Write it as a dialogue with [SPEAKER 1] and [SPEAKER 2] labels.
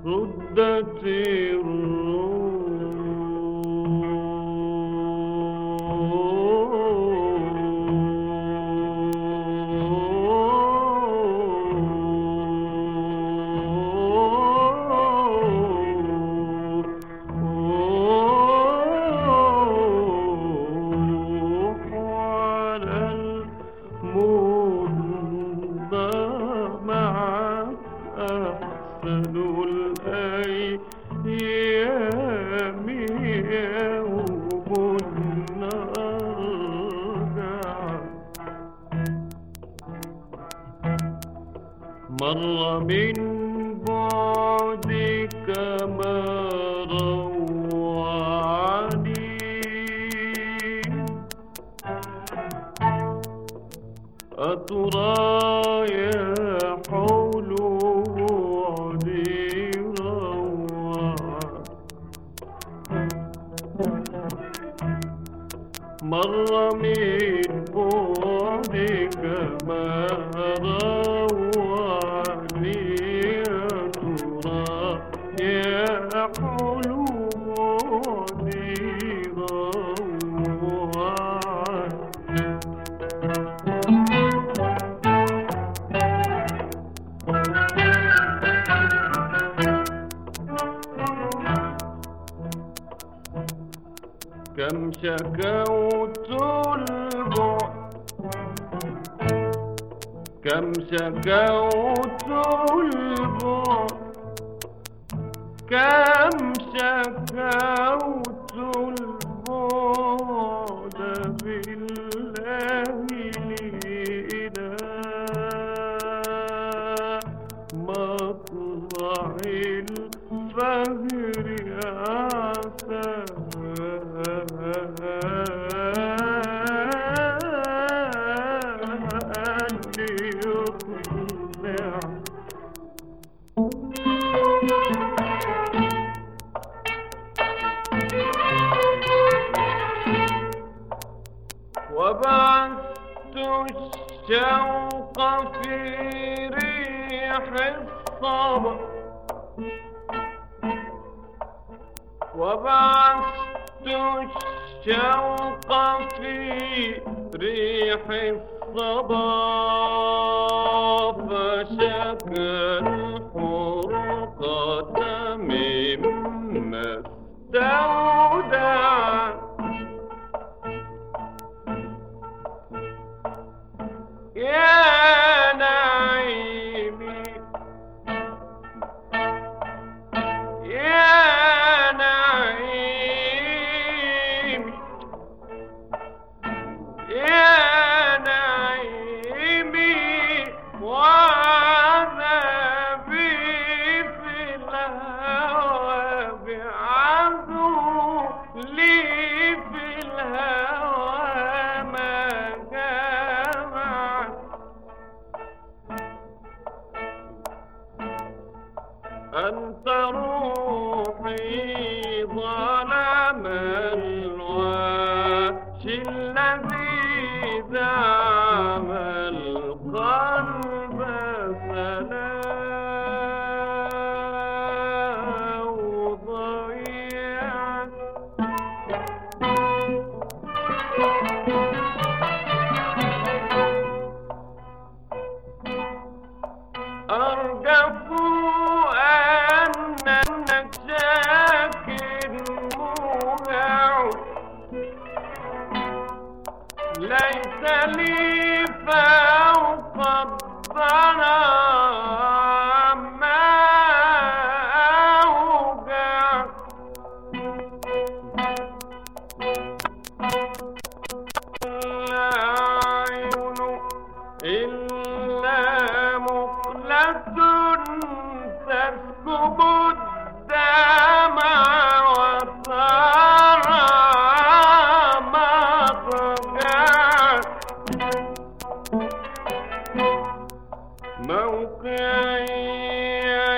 [SPEAKER 1] ردت مر من بعدك ما روعني أترى يحول بعدي روعا مر من بعدك ما روعني أترى يحول بعدي روعا كم شكوت البعد كم شكوت البعد كم شكوت البعد بالله إلى مطلع الفجر عسى وبعثت الشوق في ريح الصبا وبعثت الشوق في ريح الصبا فشكى الحرقة مما استودع يا نعيمي يا نعيمي يا نعيمي وعذابي في الهوى بعذو لي في الهوى ما أنت روحي ظلم الوحش الذي زعم القلب سلام وضيعت أرجف أنك شاكر موعد ليس لي فوق الضرى ما أوجع لا عيون إلا مخلة تسكب الدمع وترى مضجع موقعي